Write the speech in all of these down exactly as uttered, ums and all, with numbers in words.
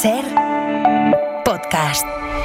Ser Podcast.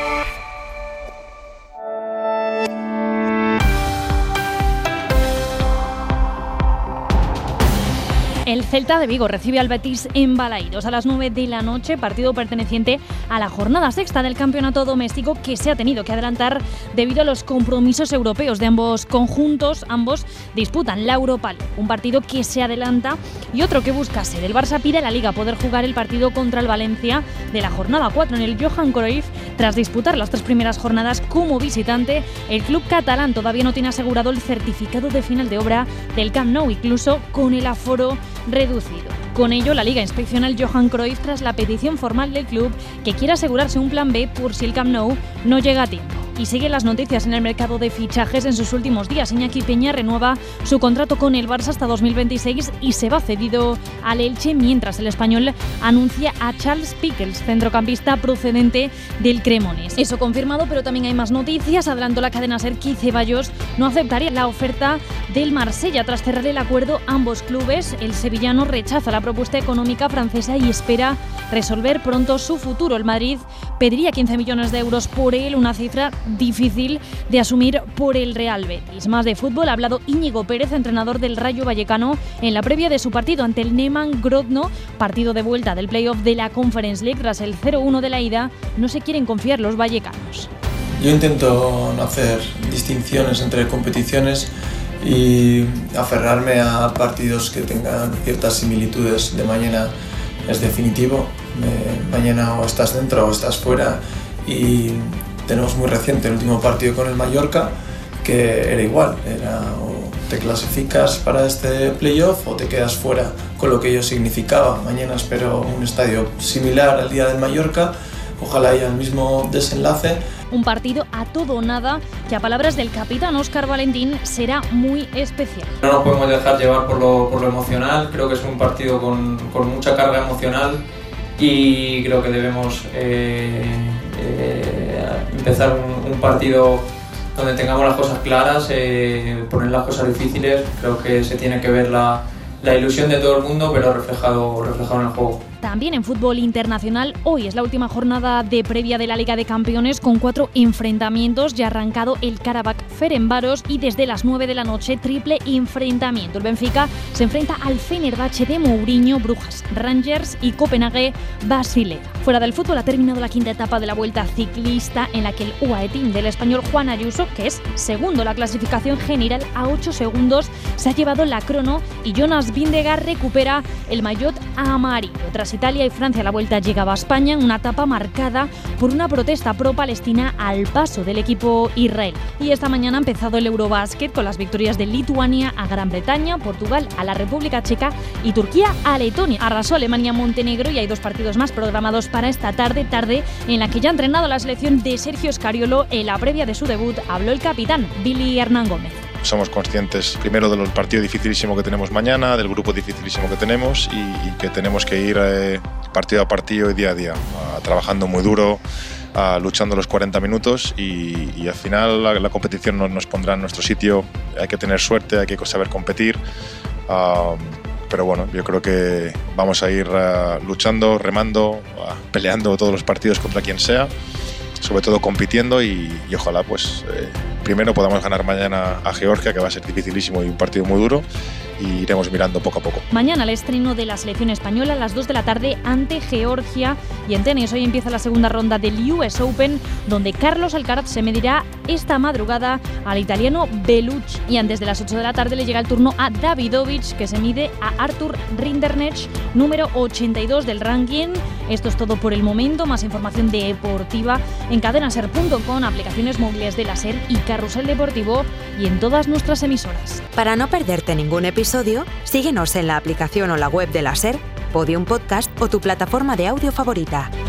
El Celta de Vigo recibe al Betis en Balaídos a las nueve de la noche, partido perteneciente a la jornada sexta del campeonato doméstico que se ha tenido que adelantar debido a los compromisos europeos de ambos conjuntos. Ambos disputan la Europa League, un partido que se adelanta y otro que busca ser. El Barça pide a la Liga poder jugar el partido contra el Valencia de la jornada cuatro en el Johan Cruyff. Tras disputar las tres primeras jornadas como visitante, el club catalán todavía no tiene asegurado el certificado de final de obra del Camp Nou, incluso con el aforo reducido. Con ello, la Liga inspecciona el Johan Cruyff tras la petición formal del club que quiere asegurarse un plan B por si el Camp Nou no llega a tiempo. Y siguen las noticias en el mercado de fichajes en sus últimos días. Iñaki Peña renueva su contrato con el Barça hasta dos mil veintiséis y se va cedido al Elche, mientras el español anuncia a Charles Pickles, centrocampista procedente del Cremonese. Eso confirmado, pero también hay más noticias. Adelantó la cadena SER que Ceballos no aceptaría la oferta del Marsella tras cerrar el acuerdo ambos clubes. El sevillano rechaza la propuesta económica francesa y espera resolver pronto su futuro. El Madrid pediría quince millones de euros por él, una cifra difícil de asumir por el Real Betis. Más de fútbol, ha hablado Íñigo Pérez, entrenador del Rayo Vallecano, en la previa de su partido ante el Neman Grodno, partido de vuelta del playoff de la Conference League. Tras el cero uno de la ida, no se quieren confiar los vallecanos. Yo intento no hacer distinciones entre competiciones y aferrarme a partidos que tengan ciertas similitudes. De mañana es definitivo, de mañana o estás dentro o estás fuera, y tenemos muy reciente el último partido con el Mallorca, que era igual, era o te clasificas para este playoff o te quedas fuera, con lo que ello significaba. Mañana espero un estadio similar al día del Mallorca, ojalá haya el mismo desenlace. Un partido a todo o nada que, a palabras del capitán Óscar Valentín, será muy especial. No nos podemos dejar llevar por lo, por lo emocional. Creo que es un partido con, con mucha carga emocional y creo que debemos eh, eh, empezar un, un partido donde tengamos las cosas claras, eh, poner las cosas difíciles. Creo que se tiene que ver la, la ilusión de todo el mundo, pero reflejado, reflejado en el juego. También en fútbol internacional, hoy es la última jornada de previa de la Liga de Campeones con cuatro enfrentamientos. Ya ha arrancado el Karabakh-Ferencváros y desde las nueve de la noche triple enfrentamiento. El Benfica se enfrenta al Fenerbahce de Mourinho, Brujas Rangers y Copenhague-Basilea. Fuera del fútbol, ha terminado la quinta etapa de la Vuelta Ciclista, en la que el U A E Team del español Juan Ayuso, que es segundo en la clasificación general a ocho segundos, se ha llevado la crono y Jonas Vingegaard recupera el maillot amarillo. Tras Italia y Francia, la Vuelta llegaba a España en una etapa marcada por una protesta pro-palestina al paso del equipo israelí. Y esta mañana ha empezado el Eurobásquet con las victorias de Lituania a Gran Bretaña, Portugal a la República Checa y Turquía a Letonia. Arrasó Alemania Montenegro y hay dos partidos más programados para esta tarde, tarde en la que ya ha entrenado la selección de Sergio Scariolo. En la previa de su debut habló el capitán Billy Hernán Gómez. Somos conscientes primero del partido dificilísimo que tenemos mañana, del grupo dificilísimo que tenemos y, y que tenemos que ir eh, partido a partido y día a día, uh, trabajando muy duro, uh, luchando los cuarenta minutos y, y al final la, la competición nos, nos pondrá en nuestro sitio. Hay que tener suerte, hay que saber competir, uh, pero bueno, yo creo que vamos a ir uh, luchando, remando, uh, peleando todos los partidos contra quien sea, sobre todo compitiendo y, y ojalá pues eh, primero podamos ganar mañana a Georgia, que va a ser dificilísimo y un partido muy duro, y iremos mirando poco a poco. Mañana el estreno de la selección española a las dos de la tarde ante Georgia, y en tenis hoy empieza la segunda ronda del U S Open, donde Carlos Alcaraz se medirá esta madrugada al italiano Bellucci, y antes de las ocho de la tarde le llega el turno a Davidovich, que se mide a Arthur Rinderknecht, número ochenta y dos del ranking. Esto es todo por el momento. Más información deportiva en cadenaser punto com, aplicaciones móviles de la SER y Carrusel Deportivo, y en todas nuestras emisoras. Para no perderte ningún episodio, síguenos en la aplicación o la web de la SER, Podium Podcast o tu plataforma de audio favorita.